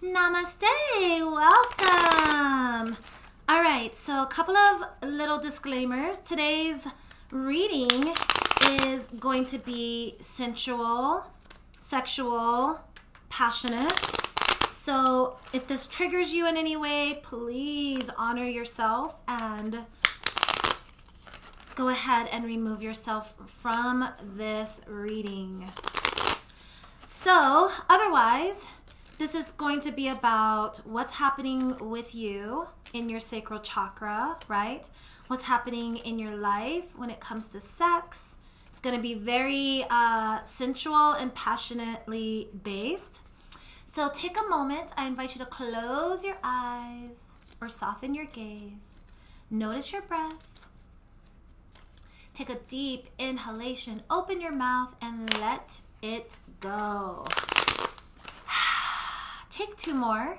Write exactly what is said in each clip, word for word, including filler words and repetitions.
Namaste, welcome. All right, so a couple of little disclaimers. Today's reading is going to be sensual, sexual, passionate. So if this triggers you in any way, please honor yourself and go ahead and remove yourself from this reading. So otherwise, this is going to be about what's happening with you in your sacral chakra, right? What's happening in your life when it comes to sex. It's going to be very uh, sensual and passionately based. So take a moment. I invite you to close your eyes or soften your gaze. Notice your breath. Take a deep inhalation. Open your mouth and let it go. Take two more.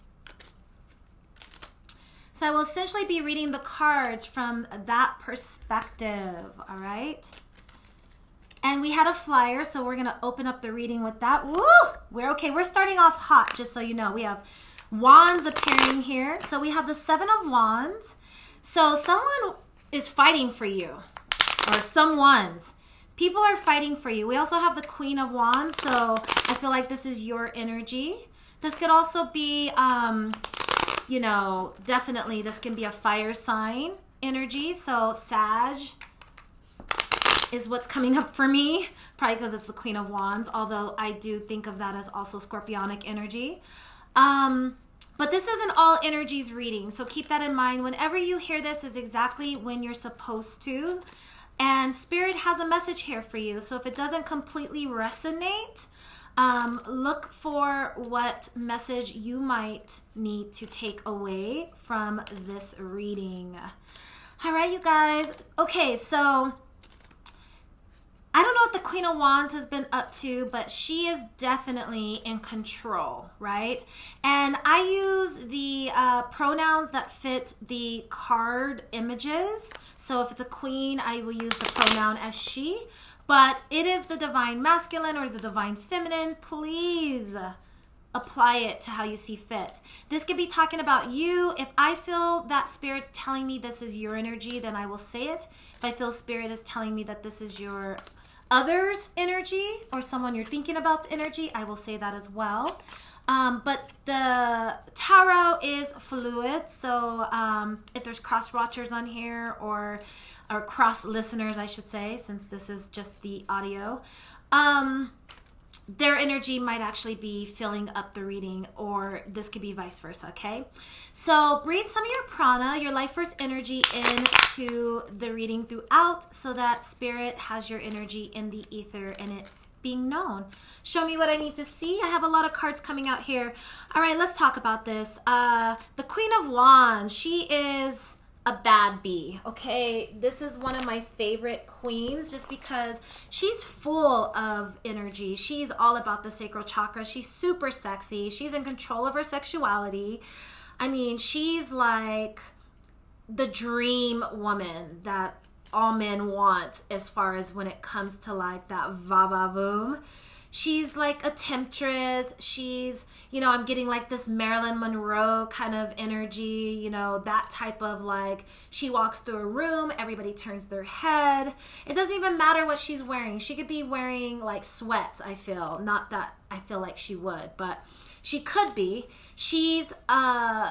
So I will essentially be reading the cards from that perspective, all right? And we had a flyer, so we're going to open up the reading with that. Woo! We're okay. We're starting off hot, just so you know. We have wands appearing here. So we have the Seven of Wands. So someone is fighting for you, or someone's. People are fighting for you. We also have the Queen of Wands, so I feel like this is your energy. This could also be, um, you know, definitely this can be a fire sign energy. So Sag is what's coming up for me, probably because it's the Queen of Wands, although I do think of that as also Scorpionic energy. Um, but this is an all energies reading, so keep that in mind. Whenever you hear this is exactly when you're supposed to. And Spirit has a message here for you. So if it doesn't completely resonate, um, look for what message you might need to take away from this reading. All right, you guys. Okay, so I don't know what the Queen of Wands has been up to, but she is definitely in control, right? And I use the uh, pronouns that fit the card images. So if it's a queen, I will use the pronoun as she. But it is the divine masculine or the divine feminine. Please apply it to how you see fit. This could be talking about you. If I feel that Spirit's telling me this is your energy, then I will say it. If I feel Spirit is telling me that this is your other's energy or someone you're thinking about's energy, I will say that as well. Um, but the tarot is fluid, so um, if there's cross watchers on here or or cross listeners, I should say, since this is just the audio, um, their energy might actually be filling up the reading, or this could be vice versa, okay? So breathe some of your prana, your life force energy, into the reading throughout so that Spirit has your energy in the ether and it's being known. Show me what I need to see. I have a lot of cards coming out here. All right, let's talk about this. Uh, the Queen of Wands, she is a bad bee, okay? This is one of my favorite queens just because she's full of energy. She's all about the sacral chakra. She's super sexy. She's in control of her sexuality. I mean, she's like the dream woman that all men want as far as when it comes to like that va-va-voom. She's like a temptress. She's, you know, I'm getting like this Marilyn Monroe kind of energy, you know, that type of like, she walks through a room, everybody turns their head. It doesn't even matter what she's wearing. She could be wearing like sweats, I feel. Not that I feel like she would, but she could be. She's a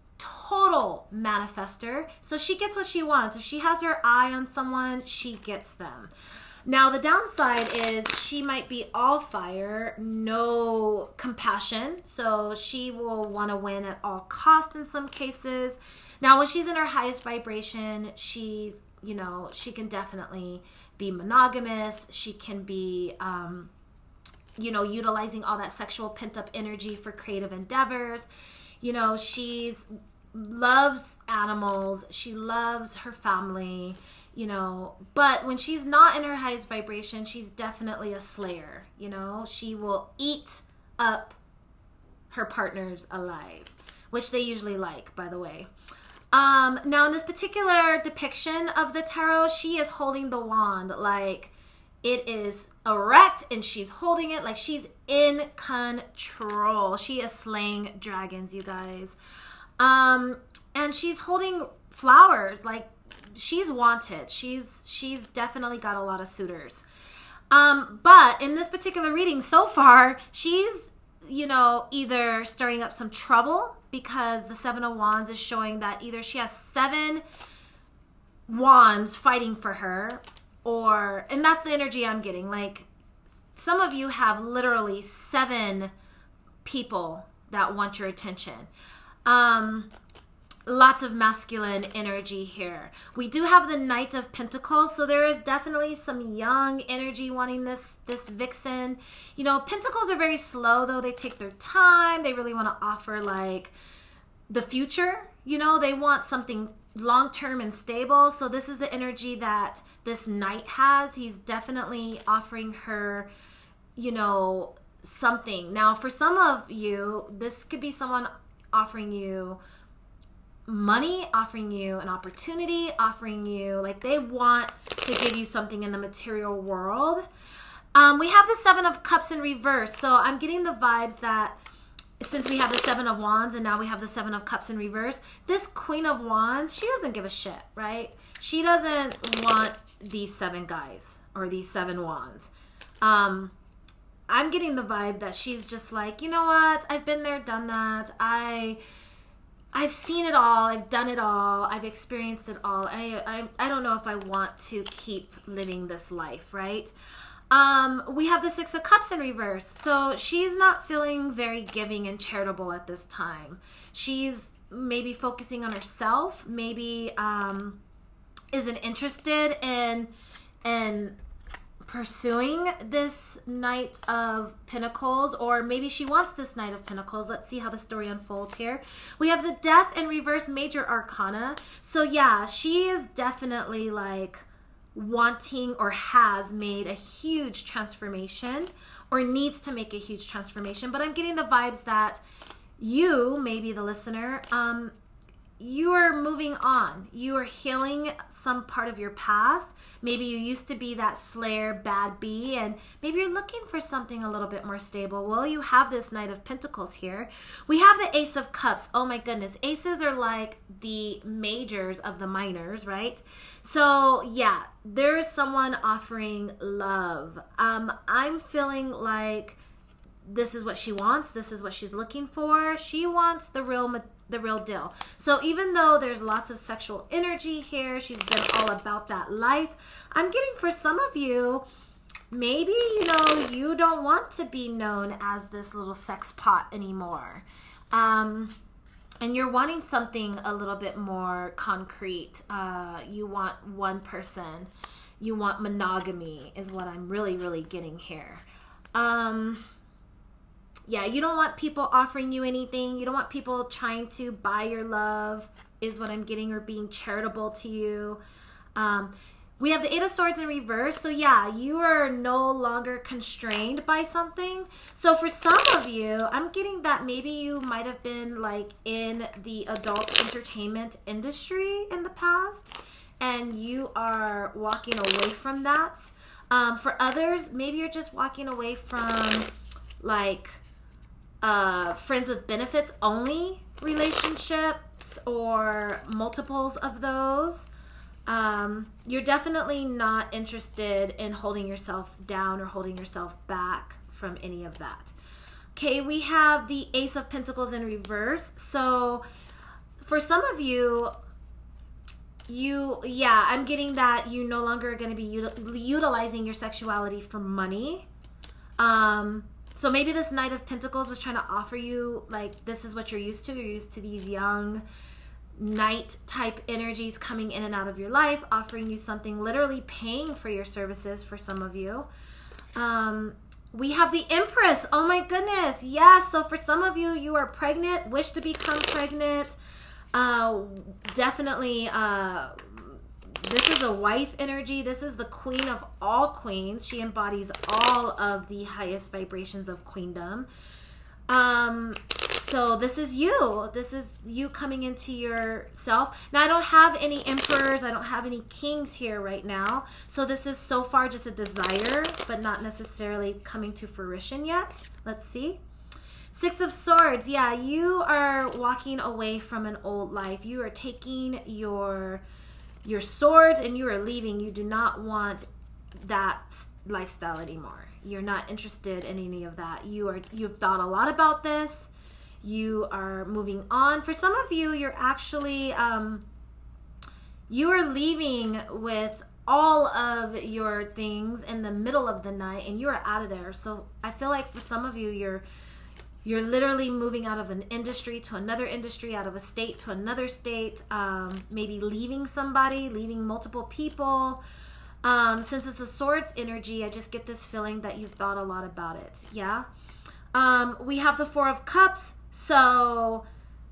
total manifester. So she gets what she wants. If she has her eye on someone, she gets them. Now, the downside is she might be all fire, no compassion. So she will want to win at all costs in some cases. Now, when she's in her highest vibration, she's, you know, she can definitely be monogamous. She can be, um, you know, utilizing all that sexual pent-up energy for creative endeavors. You know, she's loves animals. She loves her family. You know, but when she's not in her highest vibration, she's definitely a slayer, you know. She will eat up her partners alive, which they usually like, by the way. Um, now, in this particular depiction of the tarot, she is holding the wand, like, It is erect and she's holding it like she's in control. She is slaying dragons, you guys. Um, and she's holding flowers. Like, she's wanted. She's she's definitely got a lot of suitors. Um, but in this particular reading so far, she's, you know, either stirring up some trouble because the Seven of Wands is showing that either she has seven wands fighting for her, or, and that's the energy I'm getting. Like, some of you have literally seven people that want your attention. Um, lots of masculine energy here. We do have the Knight of Pentacles, so there is definitely some young energy wanting this this vixen. You know, Pentacles are very slow, though. They take their time. They really want to offer, like, the future. You know, they want something long-term and stable. So this is the energy that this Knight has. He's definitely offering her, you know, something. Now, for some of you, this could be someone offering you money, offering you an opportunity, offering you, like, they want to give you something in the material world. Um, we have the Seven of Cups in reverse. So I'm getting the vibes that since we have the Seven of Wands and now we have the Seven of Cups in reverse, this Queen of Wands, she doesn't give a shit, right? She doesn't want these seven guys or these seven wands. Um, I'm getting the vibe that she's just like, you know what? I've been there, done that. I... I've seen it all. I've done it all. I've experienced it all. I, I, I don't know if I want to keep living this life, right? Um, we have the Six of Cups in reverse. So she's not feeling very giving and charitable at this time. She's maybe focusing on herself. Maybe um, isn't interested in, in pursuing this Knight of Pentacles, or maybe she wants this Knight of Pentacles. Let's see how the story unfolds here. We have the Death in reverse, Major Arcana. So yeah, she is definitely like wanting or has made a huge transformation or needs to make a huge transformation. But I'm getting the vibes that you, maybe the listener, um, you are moving on. You are healing some part of your past. Maybe you used to be that slayer, bad bee, and maybe you're looking for something a little bit more stable. Well, you have this Knight of Pentacles here. We have the Ace of Cups. Oh my goodness. Aces are like the majors of the minors, right? So yeah, there's someone offering love. Um, I'm feeling like this is what she wants. This is what she's looking for. She wants the real the real deal. So even though there's lots of sexual energy here, she's been all about that life. I'm getting for some of you, maybe, you know, you don't want to be known as this little sex pot anymore. Um, and you're wanting something a little bit more concrete. Uh, you want one person. You want monogamy is what I'm really, really getting here. Um... Yeah, you don't want people offering you anything. You don't want people trying to buy your love is what I'm getting, or being charitable to you. Um, we have the Eight of Swords in reverse. So yeah, you are no longer constrained by something. So for some of you, I'm getting that maybe you might have been like in the adult entertainment industry in the past, and you are walking away from that. Um, for others, maybe you're just walking away from like Uh, friends with benefits only relationships or multiples of those. Um, you're definitely not interested in holding yourself down or holding yourself back from any of that. Okay, we have the Ace of Pentacles in reverse. So for some of you, you, yeah, I'm getting that you no longer are going to be util- utilizing your sexuality for money. Um... So maybe this Knight of Pentacles was trying to offer you, like, this is what you're used to. You're used to these young knight type energies coming in and out of your life, offering you something, literally paying for your services for some of you. Um, we have the Empress. Oh my goodness. Yes. So for some of you, you are pregnant, wish to become pregnant. Uh, definitely, uh, this is a wife energy. This is the queen of all queens. She embodies all of the highest vibrations of queendom. Um, So this is you. This is you coming into yourself. Now, I don't have any emperors. I don't have any kings here right now. So this is so far just a desire, but not necessarily coming to fruition yet. Let's see. Six of Swords. Yeah, you are walking away from an old life. You are taking your your swords and you are leaving. You do not want that lifestyle anymore. You're not interested in any of that. You are you've thought a lot about this. You are moving on. For some of you, you're actually um you are leaving with all of your things in the middle of the night and you are out of there. So I feel like for some of you, you're You're literally moving out of an industry to another industry, out of a state to another state, um, maybe leaving somebody, leaving multiple people. Um, since it's a Swords energy, I just get this feeling that you've thought a lot about it. Yeah. Um, we have the Four of Cups. So,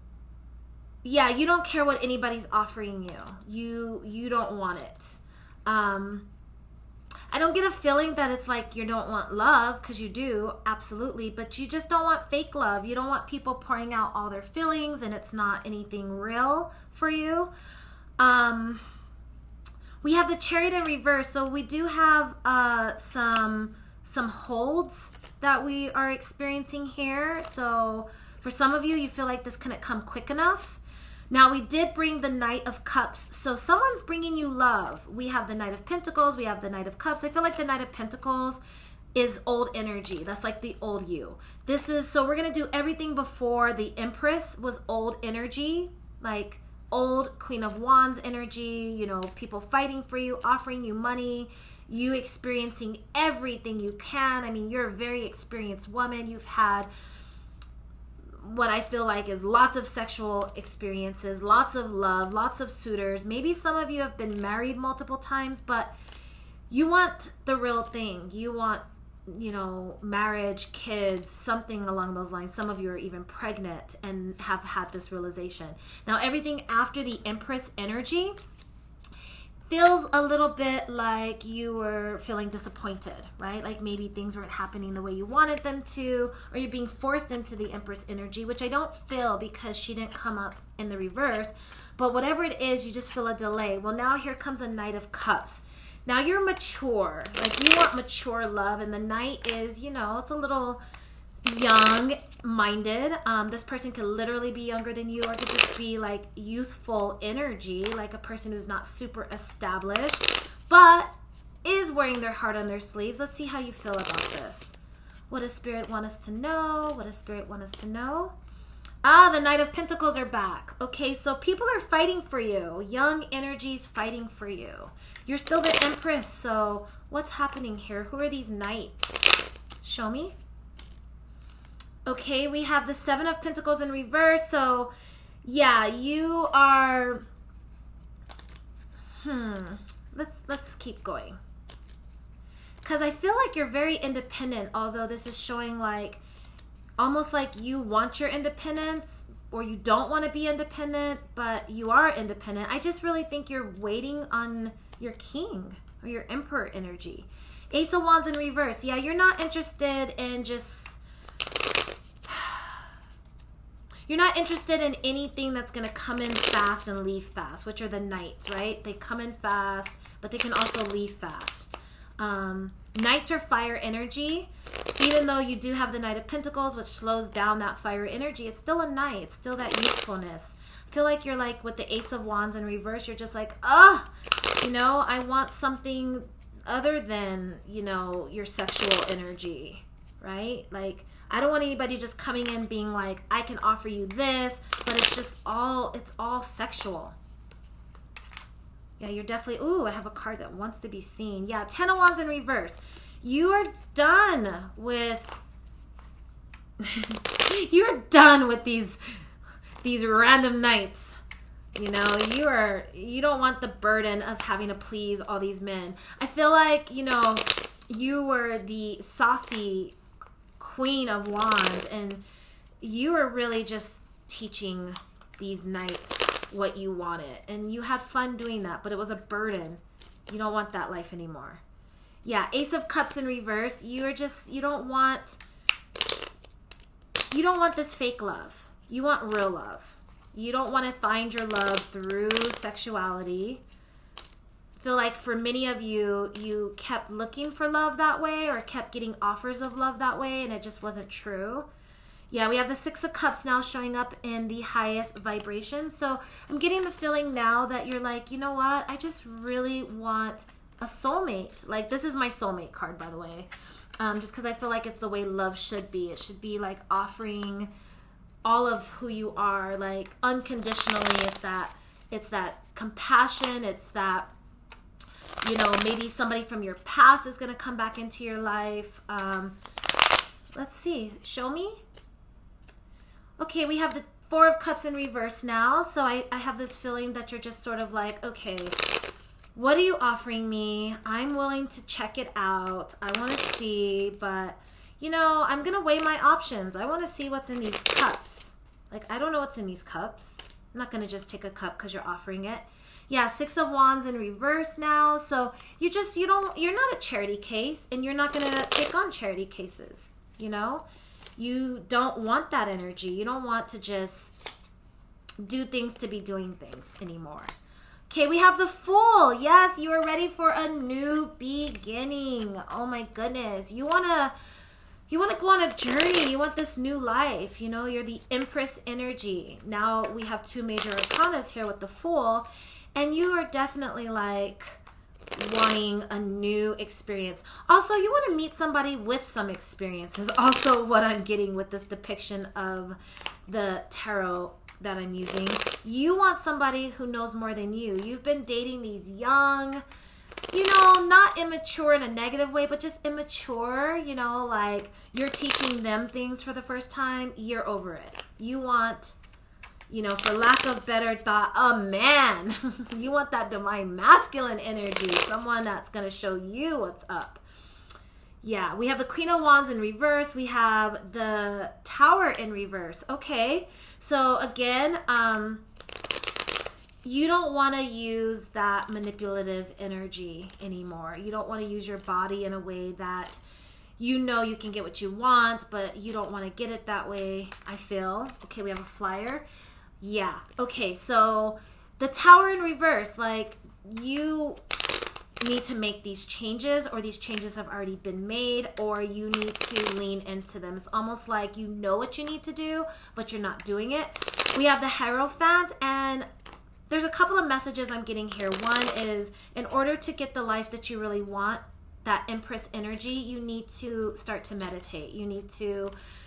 yeah, you don't care what anybody's offering you. You, you don't want it. Um, I don't get a feeling that it's like you don't want love, because you do, absolutely, but you just don't want fake love. You don't want people pouring out all their feelings and it's not anything real for you. Um, we have the Chariot in reverse, so we do have uh, some some holds that we are experiencing here. So for some of you, you feel like this couldn't come quick enough. Now, we did bring the Knight of Cups. So someone's bringing you love. We have the Knight of Pentacles. We have the Knight of Cups. I feel like the Knight of Pentacles is old energy. That's like the old you. This is, so we're going to do everything before the Empress was old energy, like old Queen of Wands energy, you know, people fighting for you, offering you money, you experiencing everything you can. I mean, you're a very experienced woman. You've had what I feel like is lots of sexual experiences, lots of love, lots of suitors. Maybe some of you have been married multiple times, but you want the real thing. You want, you know, marriage, kids, something along those lines. Some of you are even pregnant and have had this realization. Now, everything after the Empress energy feels a little bit like you were feeling disappointed, right? Like maybe things weren't happening the way you wanted them to, or you're being forced into the Empress energy, which I don't feel because she didn't come up in the reverse. But whatever it is, you just feel a delay. Well, now here comes a Knight of Cups. Now you're mature, like you want mature love, and the Knight is, you know, it's a little young-minded. Um, this person could literally be younger than you, or could just be like youthful energy, like a person who's not super established, but is wearing their heart on their sleeves. Let's see how you feel about this. What does Spirit want us to know? What does Spirit want us to know? Ah, the Knight of Pentacles are back. Okay, so people are fighting for you. Young energies fighting for you. You're still the Empress, so what's happening here? Who are these knights? Show me. Okay, we have the Seven of Pentacles in reverse. So, yeah, you are... Hmm. Let's, let's keep going. Because I feel like you're very independent, although this is showing like... almost like you want your independence, or you don't want to be independent, but you are independent. I just really think you're waiting on your king or your Emperor energy. Ace of Wands in reverse. Yeah, you're not interested in just... You're not interested in anything that's going to come in fast and leave fast, which are the Knights, right? They come in fast, but they can also leave fast. Um, Knights are fire energy. Even though you do have the Knight of Pentacles, which slows down that fire energy, it's still a Knight. It's still that youthfulness. I feel like you're like with the Ace of Wands in reverse, you're just like, ah, you know, I want something other than, you know, your sexual energy, right? Like, I don't want anybody just coming in being like, I can offer you this, but it's just all, it's all sexual. Yeah, you're definitely, ooh, I have a card that wants to be seen. Yeah, Ten of Wands in reverse. You are done with, you're done with these, these random nights. You know, you are, you don't want the burden of having to please all these men. I feel like, you know, you were the saucy Queen of Wands, and you were really just teaching these knights what you wanted, and you had fun doing that, but it was a burden. You don't want that life anymore. Yeah, Ace of Cups in reverse. You are just, you don't want, you don't want this fake love. You want real love. You don't want to find your love through sexuality. I feel like for many of you, you kept looking for love that way or kept getting offers of love that way, and it just wasn't true. Yeah, we have the Six of Cups now showing up in the highest vibration. So I'm getting the feeling now that you're like, you know what? I just really want a soulmate. Like, this is my soulmate card, by the way. Um, just because I feel like it's the way love should be. It should be like offering all of who you are, like unconditionally. It's that, it's that compassion. It's that, you know, maybe somebody from your past is going to come back into your life. Um, let's see. Show me. Okay, we have the Four of Cups in reverse now. So I, I have this feeling that you're just sort of like, okay, what are you offering me? I'm willing to check it out. I want to see, but, you know, I'm going to weigh my options. I want to see what's in these cups. Like, I don't know what's in these cups. I'm not going to just take a cup because you're offering it. Yeah, Six of Wands in reverse now. So you just, you don't, you're not a charity case, and you're not going to take on charity cases, you know? You don't want that energy. You don't want to just do things to be doing things anymore. Okay, we have the Fool. Yes, you are ready for a new beginning. Oh my goodness. You want to you want to go on a journey. You want this new life. You know, you're the Empress energy. Now we have two major arcanas here with the Fool, and you are definitely like wanting a new experience. Also, you want to meet somebody with some experience is also what I'm getting with this depiction of the tarot that I'm using. You want somebody who knows more than you. You've been dating these young, you know, not immature in a negative way, but just immature, you know, like you're teaching them things for the first time. You're over it. You want, you know, for lack of better thought, a man. You want that divine masculine energy, someone that's going to show you what's up. Yeah, we have the Queen of Wands in reverse. We have the Tower in reverse. Okay, so again, um, you don't want to use that manipulative energy anymore. You don't want to use your body in a way that you know you can get what you want, but you don't want to get it that way, I feel. Okay, we have a Flyer. Yeah, okay, so the Tower in reverse, like you need to make these changes, or these changes have already been made, or you need to lean into them. It's almost like you know what you need to do, but you're not doing it. We have the Hierophant, and there's a couple of messages I'm getting here. One is, in order to get the life that you really want, that Empress energy, you need to start to meditate. You need to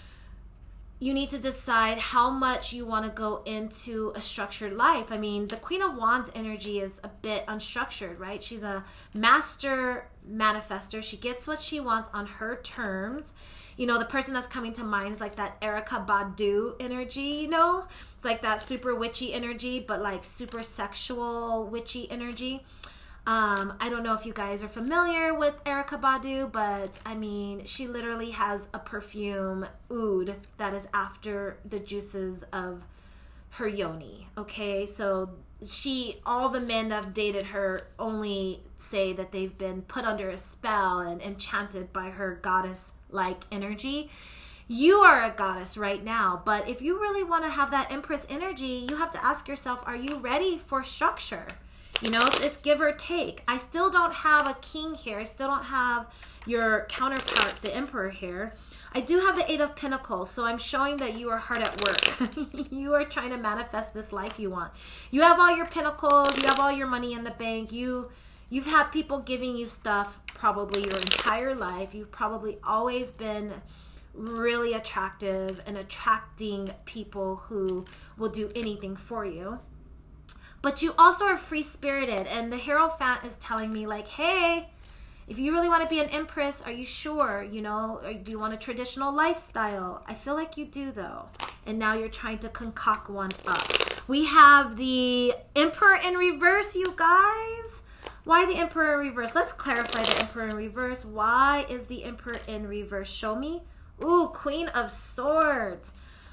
You need to decide how much you want to go into a structured life. I mean, the Queen of Wands energy is a bit unstructured, right? She's a master manifester. She gets what she wants on her terms. You know, the person that's coming to mind is like that Erykah Badu energy, you know? It's like that super witchy energy, but like super sexual witchy energy. Um, I don't know if you guys are familiar with Erykah Badu, but I mean, she literally has a perfume oud that is after the juices of her yoni. Okay, so she, all the men that have dated her only say that they've been put under a spell and enchanted by her goddess-like energy. You are a goddess right now, but if you really want to have that Empress energy, you have to ask yourself, are you ready for structure? You know, it's give or take. I still don't have a king here. I still don't have your counterpart, the Emperor here. I do have the Eight of Pentacles, so I'm showing that you are hard at work. You are trying to manifest this life you want. You have all your pentacles. You have all your money in the bank. You, you've had people giving you stuff probably your entire life. You've probably always been really attractive and attracting people who will do anything for you. But you also are free-spirited, and the Hierophant is telling me, like, hey, if you really want to be an Empress, are you sure? You know, or do you want a traditional lifestyle? I feel like you do, though. And now you're trying to concoct one up. We have the Emperor in reverse, you guys. Why the Emperor in reverse? Let's clarify the Emperor in reverse. Why is the Emperor in reverse? Show me. Ooh, Queen of Swords.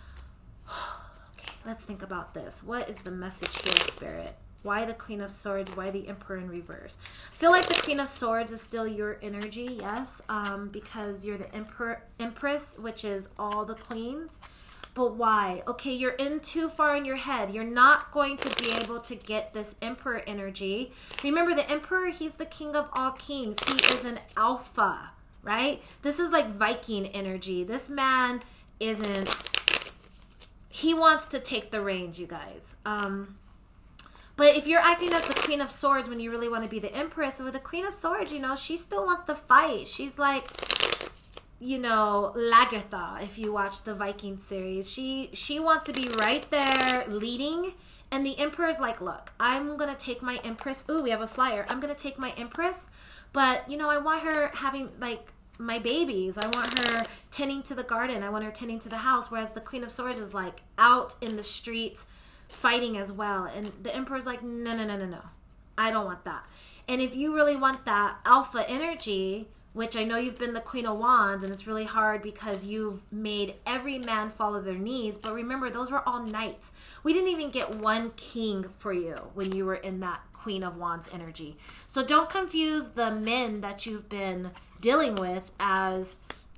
Let's think about this. What is the message here, Spirit? Why the Queen of Swords? Why the Emperor in reverse? I feel like the Queen of Swords is still your energy, yes, um, because you're the Emperor, Empress, which is all the queens. But why? Okay, you're in too far in your head. You're not going to be able to get this Emperor energy. Remember, the Emperor, he's the king of all kings. He is an alpha, right? This is like Viking energy. This man isn't, he wants to take the reins, you guys. Um, but if you're acting as the Queen of Swords when you really want to be the Empress, with the Queen of Swords, you know, she still wants to fight. She's like, you know, Lagertha, if you watch the Viking series. She she wants to be right there leading. And the Emperor's like, look, I'm going to take my Empress. Ooh, we have a flyer. I'm going to take my Empress. But, you know, I want her having, like, my babies. I want her tending to the garden. I want her tending to the house. Whereas the Queen of Swords is, like, out in the streets fighting as well. And the Emperor's like, no, no, no, no, no. I don't want that. And if you really want that alpha energy, which I know you've been the Queen of Wands, and it's really hard because you've made every man follow their needs. But remember, those were all knights. We didn't even get one king for you when you were in that Queen of Wands energy. So don't confuse the men that you've been dealing with as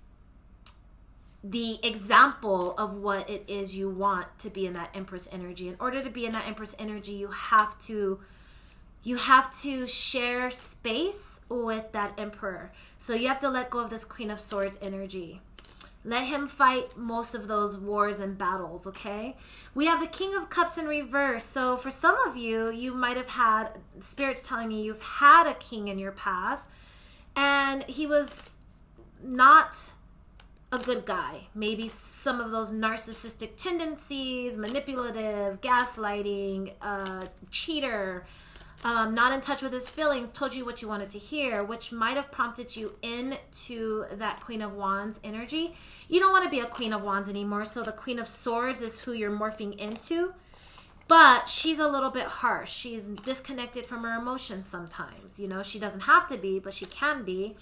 the example of what it is you want to be in that Empress energy. In order to be in that Empress energy, you have to you have to share space with that Emperor. So you have to let go of this Queen of Swords energy. Let him fight most of those wars and battles, okay? We have the King of Cups in reverse. So for some of you, you might have had, Spirit's telling me you've had a king in your past, and he was not a good guy. Maybe some of those narcissistic tendencies, manipulative, gaslighting, uh, cheater, Um, not in touch with his feelings, told you what you wanted to hear, which might have prompted you into that Queen of Wands energy. You don't want to be a Queen of Wands anymore, so the Queen of Swords is who you're morphing into. But she's a little bit harsh. She's disconnected from her emotions sometimes. You know, she doesn't have to be, but she can be.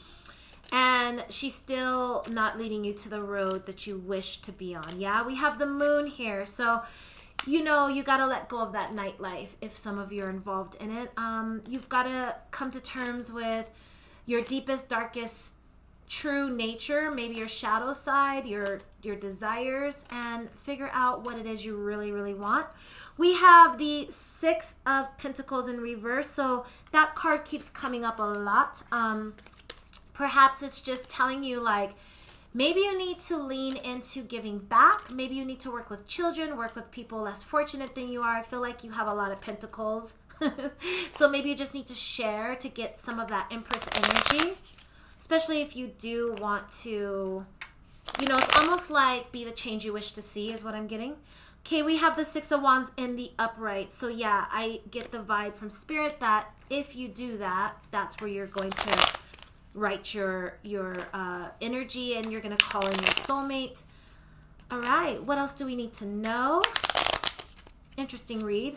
And she's still not leading you to the road that you wish to be on. Yeah, we have the Moon here. So, you know, you got to let go of that nightlife if some of you are involved in it. Um, you've got to come to terms with your deepest, darkest, true nature, maybe your shadow side, your your desires, and figure out what it is you really, really want. We have the Six of Pentacles in reverse, so that card keeps coming up a lot. Um, perhaps it's just telling you, like, maybe you need to lean into giving back. Maybe you need to work with children, work with people less fortunate than you are. I feel like you have a lot of pentacles. So maybe you just need to share to get some of that Empress energy. Especially if you do want to, you know, it's almost like be the change you wish to see is what I'm getting. Okay, we have the Six of Wands in the upright. So yeah, I get the vibe from Spirit that if you do that, that's where you're going to write your your uh, energy, and you're going to call in your soulmate. All right, what else do we need to know? Interesting read.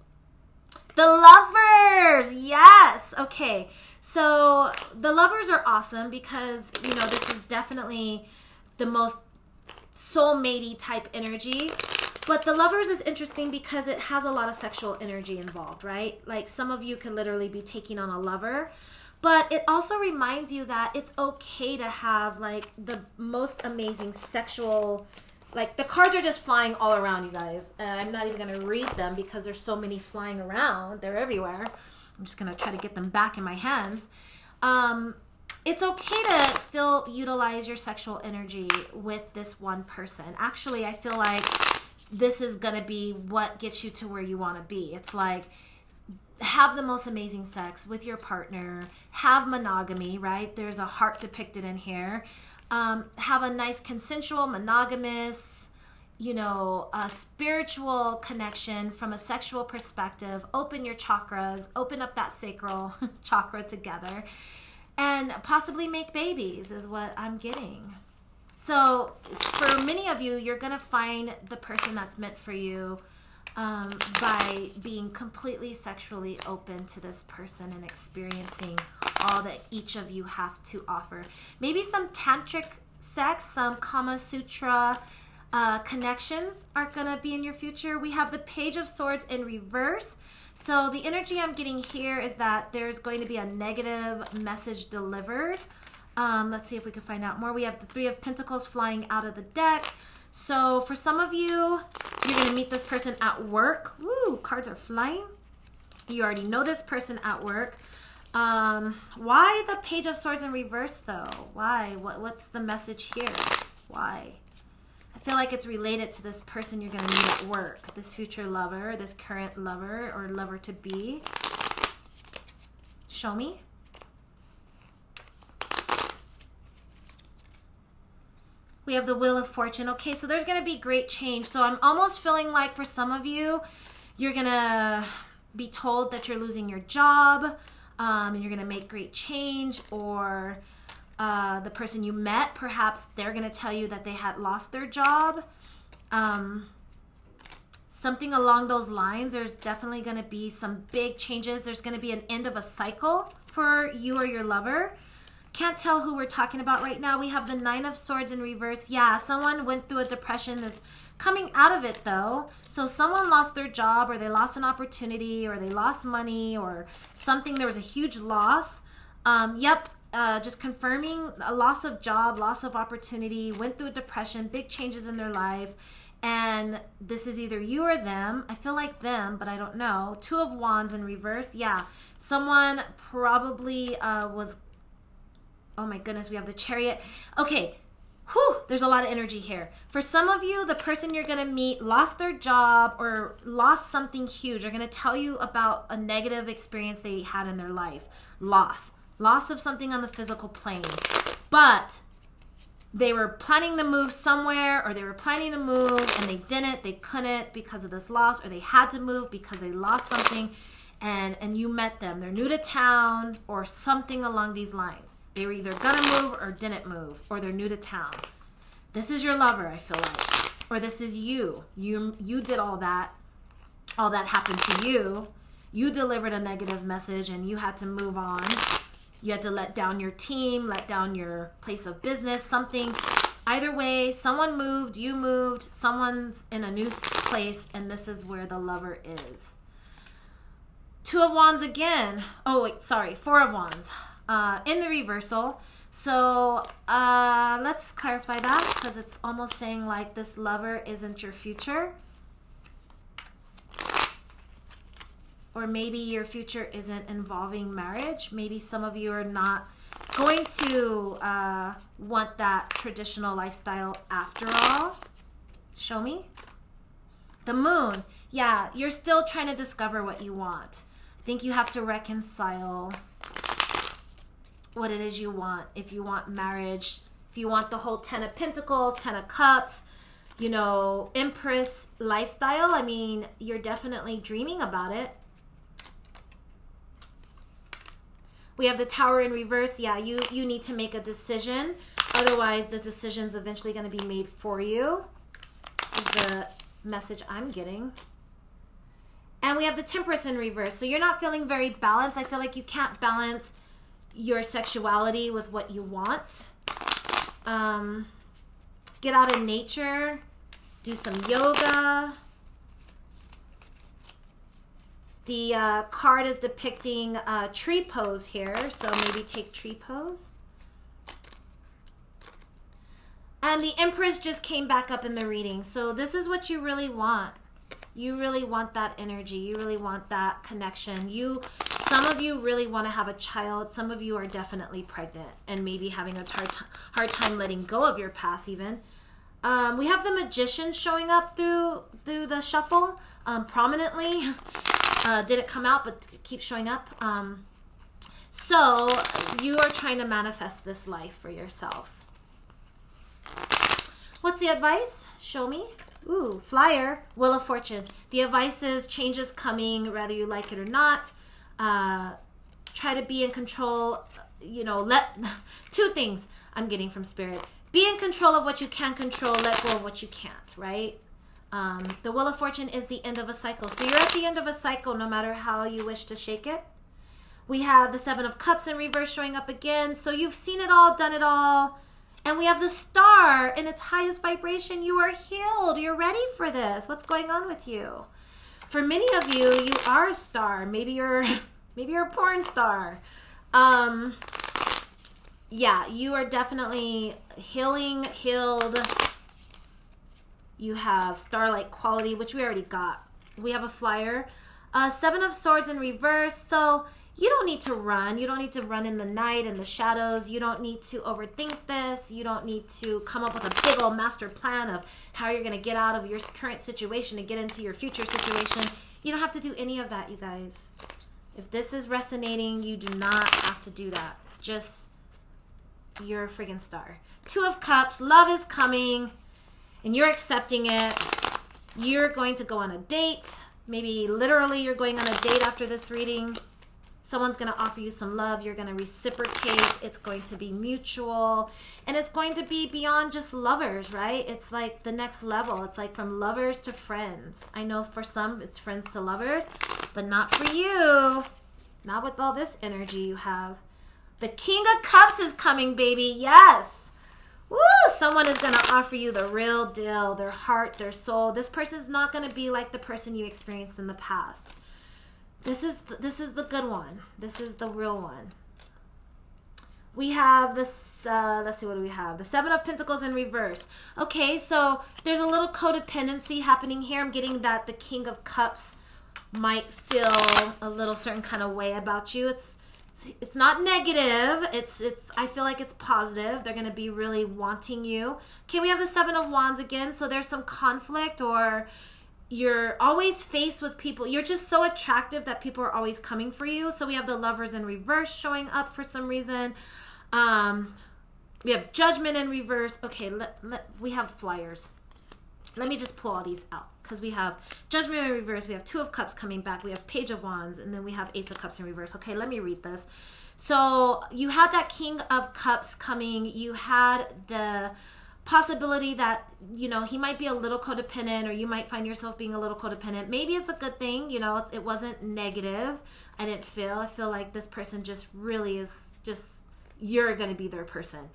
The Lovers, yes. Okay, so the Lovers are awesome because, you know, this is definitely the most soulmatey type energy. But the Lovers is interesting because it has a lot of sexual energy involved, right? Like some of you could literally be taking on a lover. But it also reminds you that it's okay to have like the most amazing sexual, like the cards are just flying all around, you guys. And I'm not even going to read them because there's so many flying around. They're everywhere. I'm just going to try to get them back in my hands. Um, it's okay to still utilize your sexual energy with this one person. Actually, I feel like this is going to be what gets you to where you want to be. It's like, have the most amazing sex with your partner, have monogamy, right? There's a heart depicted in here. Um, have a nice consensual, monogamous, you know, a spiritual connection from a sexual perspective. Open your chakras, open up that sacral chakra together, and possibly make babies is what I'm getting. So for many of you, you're going to find the person that's meant for you Um, by being completely sexually open to this person and experiencing all that each of you have to offer. Maybe some tantric sex, some Kama Sutra uh, connections are going to be in your future. We have the Page of Swords in reverse. So the energy I'm getting here is that there's going to be a negative message delivered. Um, let's see if we can find out more. We have the Three of Pentacles flying out of the deck. So for some of you, you're going to meet this person at work. Woo, cards are flying. You already know this person at work. Um, why the Page of Swords in reverse, though? Why? What, what's the message here? Why? I feel like it's related to this person you're going to meet at work. This future lover, this current lover or lover-to-be. Show me. We have the Wheel of Fortune. Okay, so there's going to be great change. So I'm almost feeling like for some of you, you're going to be told that you're losing your job, um, and you're going to make great change, or uh, the person you met, perhaps they're going to tell you that they had lost their job. Um, something along those lines. There's definitely going to be some big changes. There's going to be an end of a cycle for you or your lover. Can't tell who we're talking about right now. We have the Nine of Swords in reverse. Yeah, someone went through a depression, is coming out of it though. So someone lost their job, or they lost an opportunity, or they lost money, or something. There was a huge loss. Um, yep, uh, just confirming a loss of job, loss of opportunity, went through a depression, big changes in their life. And this is either you or them. I feel like them, but I don't know. Two of Wands in reverse. Yeah, someone probably uh, was... Oh my goodness, we have the Chariot. Okay, whew, there's a lot of energy here. For some of you, the person you're going to meet lost their job or lost something huge. They're going to tell you about a negative experience they had in their life. Loss. Loss of something on the physical plane. But they were planning to move somewhere, or they were planning to move and they didn't. They couldn't because of this loss, or they had to move because they lost something, and, and you met them. They're new to town or something along these lines. They were either gonna move or didn't move, or they're new to town. This is your lover, I feel like. Or this is you. You you did all that. All that happened to you. You delivered a negative message and you had to move on. You had to let down your team, let down your place of business, something. Either way, someone moved, you moved, someone's in a new place, and this is where the lover is. Two of Wands again. Oh, wait, sorry. Four of Wands. Uh, in the reversal. So uh, let's clarify that, because it's almost saying like this lover isn't your future. Or maybe your future isn't involving marriage. Maybe some of you are not going to uh, want that traditional lifestyle after all. Show me. The Moon. Yeah, you're still trying to discover what you want. I think you have to reconcile what it is you want. If you want marriage, if you want the whole Ten of Pentacles, Ten of Cups, you know, Empress lifestyle, I mean, you're definitely dreaming about it. We have the Tower in reverse. Yeah, you, you need to make a decision. Otherwise, the decision's eventually going to be made for you, is the message I'm getting. And we have the Temperance in reverse. So you're not feeling very balanced. I feel like you can't balance your sexuality with what you want. Um, get out in nature. Do some yoga. The uh, card is depicting uh, tree pose here. So maybe take tree pose. And the Empress just came back up in the reading. So this is what you really want. You really want that energy. You really want that connection. You... Some of you really want to have a child. Some of you are definitely pregnant and maybe having a hard, hard time letting go of your past even. Um, we have the Magician showing up through through the shuffle um, prominently. Uh, didn't come out, but keeps showing up. Um, so you are trying to manifest this life for yourself. What's the advice? Show me. Ooh, flyer. Wheel of Fortune. The advice is change is coming, whether you like it or not. Uh, try to be in control, you know, let, two things I'm getting from Spirit. Be in control of what you can control, let go of what you can't, right? Um, the Wheel of Fortune is the end of a cycle. So you're at the end of a cycle no matter how you wish to shake it. We have the Seven of Cups in reverse showing up again. So you've seen it all, done it all. And we have the Star in its highest vibration. You are healed. You're ready for this. What's going on with you? For many of you, you are a star. Maybe you're maybe you're a porn star. Um, yeah, you are definitely healing, healed. You have Starlight Quality, which we already got. We have a flyer. Uh, Seven of Swords in reverse. So you don't need to run. You don't need to run in the night and the shadows. You don't need to overthink this. You don't need to come up with a big old master plan of how you're going to get out of your current situation and get into your future situation. You don't have to do any of that, you guys. If this is resonating, you do not have to do that. Just, you're a friggin' star. Two of Cups, love is coming, and you're accepting it. You're going to go on a date. Maybe literally you're going on a date after this reading. Someone's going to offer you some love. You're going to reciprocate. It's going to be mutual. And it's going to be beyond just lovers, right? It's like the next level. It's like from lovers to friends. I know for some it's friends to lovers, but not for you. Not with all this energy you have. The King of Cups is coming, baby. Yes. Woo! Someone is going to offer you the real deal, their heart, their soul. This person's not going to be like the person you experienced in the past. This is the, this is the good one. This is the real one. We have this, uh, let's see, what do we have? The Seven of Pentacles in reverse. Okay, so there's a little codependency happening here. I'm getting that the King of Cups might feel a little certain kind of way about you. It's it's not negative. It's it's I feel like it's positive. They're going to be really wanting you. Okay, we have the Seven of Wands again. So there's some conflict, or you're always faced with people. You're just so attractive that people are always coming for you. So we have the Lovers in reverse showing up for some reason. Um, we have Judgment in reverse. Okay, let, let, we have flyers. Let me just pull all these out, because we have Judgment in reverse. We have Two of Cups coming back. We have Page of Wands. And then we have Ace of Cups in reverse. Okay, let me read this. So you had that King of Cups coming. You had the possibility that, you know, he might be a little codependent, or you might find yourself being a little codependent. Maybe it's a good thing, you know, it's, it wasn't negative. I didn't feel, I feel like this person just really is just, you're going to be their person.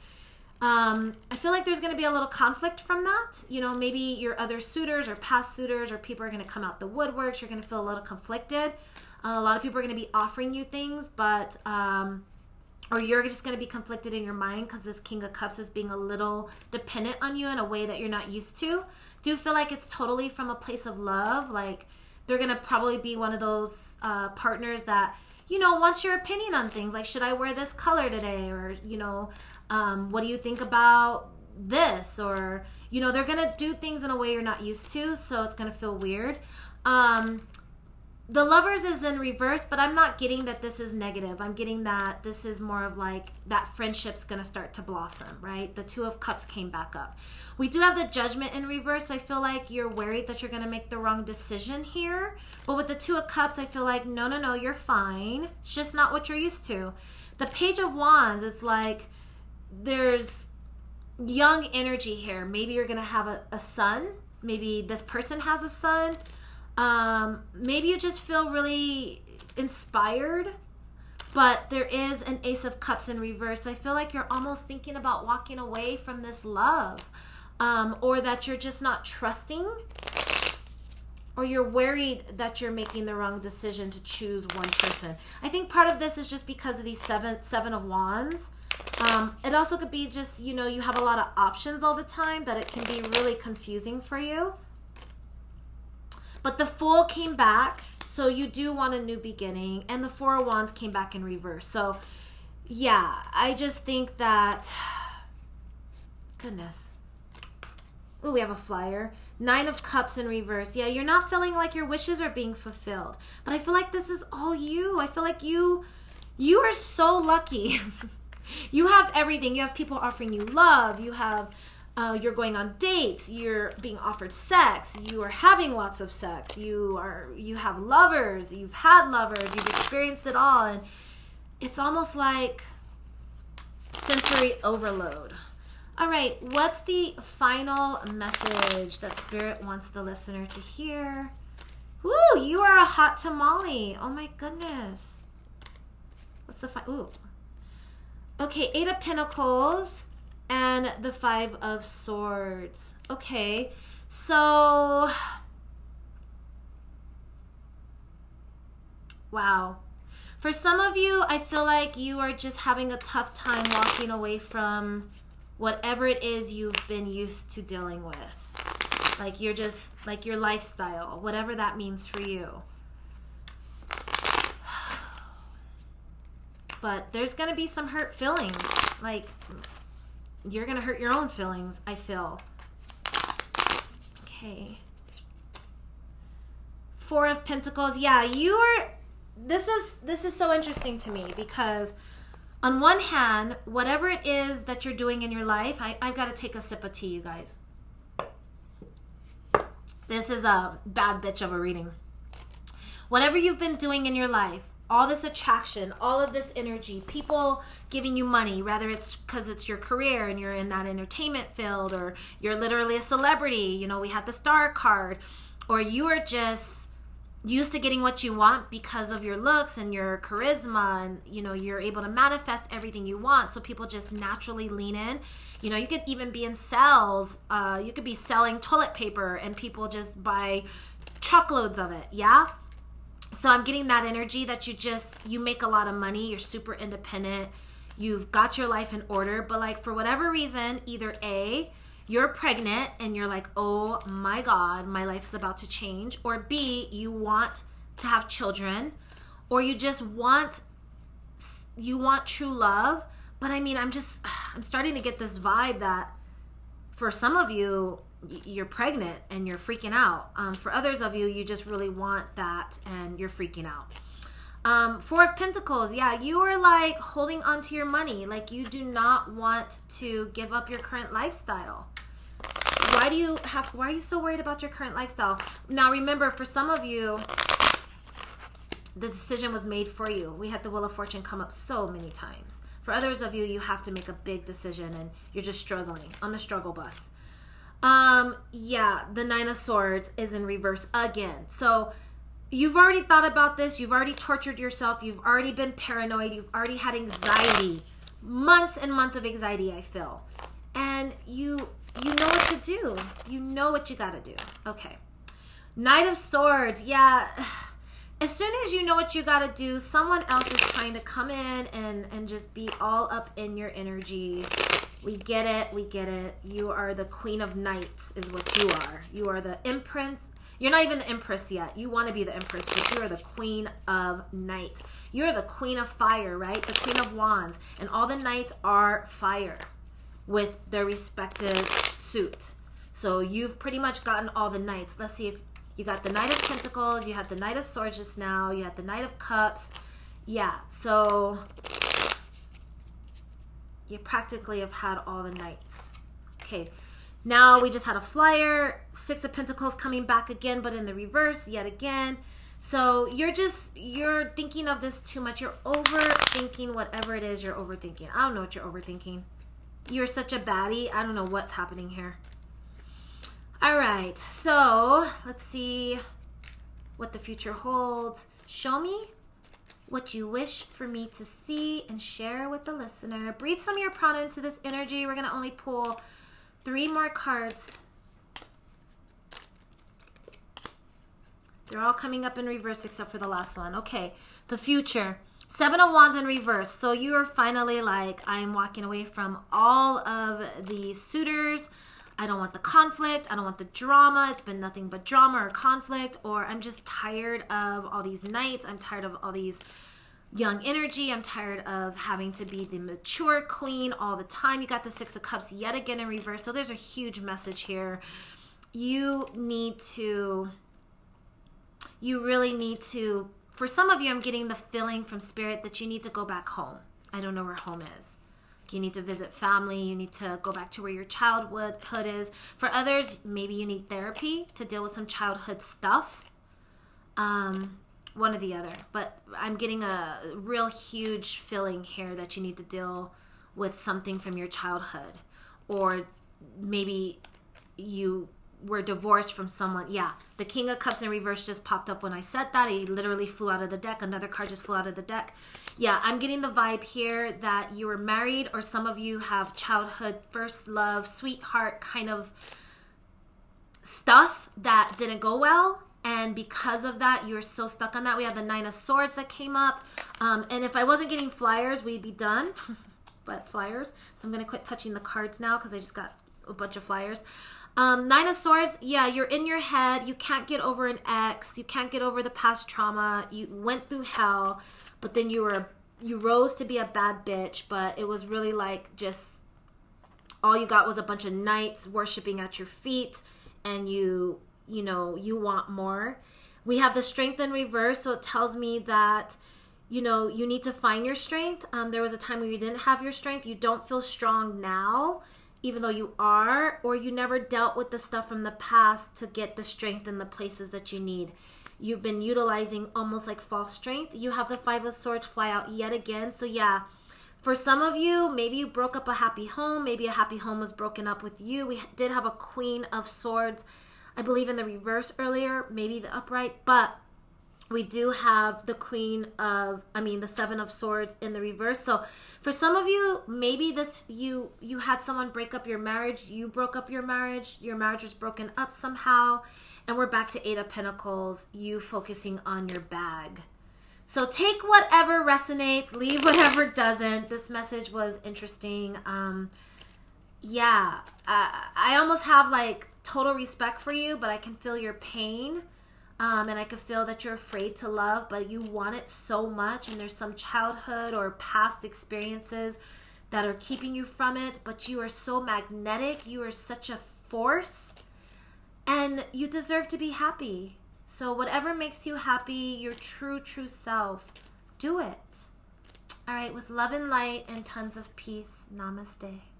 Um, I feel like there's going to be a little conflict from that. You know, maybe your other suitors or past suitors or people are going to come out the woodworks. You're going to feel a little conflicted. Uh, a lot of people are going to be offering you things, but, um, or you're just going to be conflicted in your mind because this King of Cups is being a little dependent on you in a way that you're not used to. Do feel like it's totally from a place of love. Like, they're going to probably be one of those uh, partners that, you know, wants your opinion on things. Like, should I wear this color today? Or, you know, um, what do you think about this? Or, you know, they're going to do things in a way you're not used to. So it's going to feel weird. Um, The Lovers is in reverse, but I'm not getting that this is negative. I'm getting that this is more of like that friendship's going to start to blossom, right? The Two of Cups came back up. We do have the Judgment in reverse, so I feel like you're worried that you're going to make the wrong decision here. But with the Two of Cups, I feel like, no, no, no, you're fine. It's just not what you're used to. The Page of Wands is like, there's young energy here. Maybe you're going to have a, a son. Maybe this person has a son. Um, maybe you just feel really inspired, but there is an Ace of Cups in reverse. I feel like you're almost thinking about walking away from this love, um, or that you're just not trusting, or you're worried that you're making the wrong decision to choose one person. I think part of this is just because of these seven, seven of Wands. Um, it also could be just, you know, you have a lot of options all the time, that it can be really confusing for you. But the Fool came back, so you do want a new beginning. And the Four of Wands came back in reverse. So, yeah, I just think that, goodness. Ooh, we have a flyer. Nine of Cups in reverse. Yeah, you're not feeling like your wishes are being fulfilled. But I feel like this is all you. I feel like you, you are so lucky. You have everything. You have people offering you love. You have... Uh, you're going on dates, you're being offered sex, you are having lots of sex, you are you have lovers, you've had lovers, you've experienced it all, and it's almost like sensory overload. All right, what's the final message that Spirit wants the listener to hear? Woo, you are a hot tamale. Oh my goodness. What's the fi- ooh. Okay, Eight of Pentacles. And the Five of Swords. Okay, so, wow. For some of you, I feel like you are just having a tough time walking away from whatever it is you've been used to dealing with, Like you're just, like your lifestyle, whatever that means for you. But there's going to be some hurt feelings. Like, you're going to hurt your own feelings, I feel. Okay. Four of Pentacles. Yeah, you are... This is, this is so interesting to me because on one hand, whatever it is that you're doing in your life, I, I've got to take a sip of tea, you guys. This is a bad bitch of a reading. Whatever you've been doing in your life, all this attraction, all of this energy, people giving you money, whether it's because it's your career and you're in that entertainment field, or you're literally a celebrity, you know, we had the star card, or you are just used to getting what you want because of your looks and your charisma, and, you know, you're able to manifest everything you want, so people just naturally lean in. You know, you could even be in sales. Uh, you could be selling toilet paper and people just buy truckloads of it, yeah? So I'm getting that energy that you just, you make a lot of money, you're super independent, you've got your life in order, but like for whatever reason, either A, you're pregnant and you're like, oh my God, my life is about to change, or B, you want to have children, or you just want, you want true love. But I mean, I'm just, I'm starting to get this vibe that for some of you, you're pregnant and you're freaking out. Um, for others of you, you just really want that and you're freaking out. Um, Four of Pentacles. Yeah, you are like holding on to your money. Like you do not want to give up your current lifestyle. Why do you have, why are you so worried about your current lifestyle? Now remember, for some of you, the decision was made for you. We had the Wheel of Fortune come up so many times. For others of you, you have to make a big decision and you're just struggling on the struggle bus. Um, yeah, the Nine of Swords is in reverse again. So you've already thought about this. You've already tortured yourself. You've already been paranoid. You've already had anxiety. Months and months of anxiety, I feel. And you, you know what to do. You know what you got to do. Okay. Knight of Swords. Yeah. As soon as you know what you got to do, someone else is trying to come in and, and just be all up in your energy. We get it. We get it. You are the Queen of Knights is what you are. You are the Empress. You're not even the Empress yet. You want to be the Empress, but you are the Queen of Knights. You're the Queen of Fire, right? The Queen of Wands. And all the Knights are fire with their respective suit. So you've pretty much gotten all the Knights. Let's see if you got the Knight of Pentacles. You had the Knight of Swords just now. You had the Knight of Cups. Yeah, so you practically have had all the Knights. Okay, now we just had a flyer. Six of Pentacles coming back again, but in the reverse yet again. So you're just, you're thinking of this too much. You're overthinking whatever it is you're overthinking. I don't know what you're overthinking. You're such a baddie. I don't know what's happening here. All right, so let's see what the future holds. Show me what you wish for me to see and share with the listener. Breathe some of your prana into this energy. We're going to only pull three more cards. They're all coming up in reverse except for the last one. Okay, the future. Seven of Wands in reverse. So you are finally like, I am walking away from all of the suitors. I don't want the conflict. I don't want the drama. It's been nothing but drama or conflict. Or I'm just tired of all these nights. I'm tired of all these young energy. I'm tired of having to be the mature queen all the time. You got the Six of Cups yet again in reverse. So there's a huge message here. You need to, you really need to, for some of you, I'm getting the feeling from Spirit that you need to go back home. I don't know where home is. You need to visit family. You need to go back to where your childhood is. For others, maybe you need therapy to deal with some childhood stuff. Um, one or the other. But I'm getting a real huge feeling here that you need to deal with something from your childhood. Or maybe you were divorced from someone. Yeah, the King of Cups in reverse just popped up when I said that. He literally flew out of the deck. Another card just flew out of the deck. Yeah, I'm getting the vibe here that you were married, or some of you have childhood first love, sweetheart kind of stuff that didn't go well. And because of that, you're so stuck on that. We have the Nine of Swords that came up. Um, and if I wasn't getting flyers, we'd be done. But flyers. So I'm going to quit touching the cards now because I just got a bunch of flyers. Um, Nine of Swords, yeah, you're in your head. You can't get over an ex. You can't get over the past trauma. You went through hell, but then you were you rose to be a bad bitch. But it was really like just all you got was a bunch of knights worshiping at your feet, and you you know you want more. We have the Strength in reverse, so it tells me that you know you need to find your strength. Um, there was a time where you didn't have your strength. You don't feel strong now, even though you are, or you never dealt with the stuff from the past to get the strength in the places that you need. You've been utilizing almost like false strength. You have the Five of Swords fly out yet again. So yeah, for some of you, maybe you broke up a happy home. Maybe a happy home was broken up with you. We did have a Queen of Swords, I believe, in the reverse earlier, maybe the upright, but we do have the Queen of, I mean, the Seven of Swords in the reverse. So for some of you, maybe this, you, you had someone break up your marriage. You broke up your marriage. Your marriage was broken up somehow. And we're back to Eight of Pentacles, you focusing on your bag. So take whatever resonates, leave whatever doesn't. This message was interesting. Um, yeah, I, I almost have like total respect for you, but I can feel your pain. Um, and I can feel that you're afraid to love, but you want it so much, and there's some childhood or past experiences that are keeping you from it, but you are so magnetic. You are such a force, and you deserve to be happy. So whatever makes you happy, your true, true self, do it. All right, with love and light and tons of peace, namaste.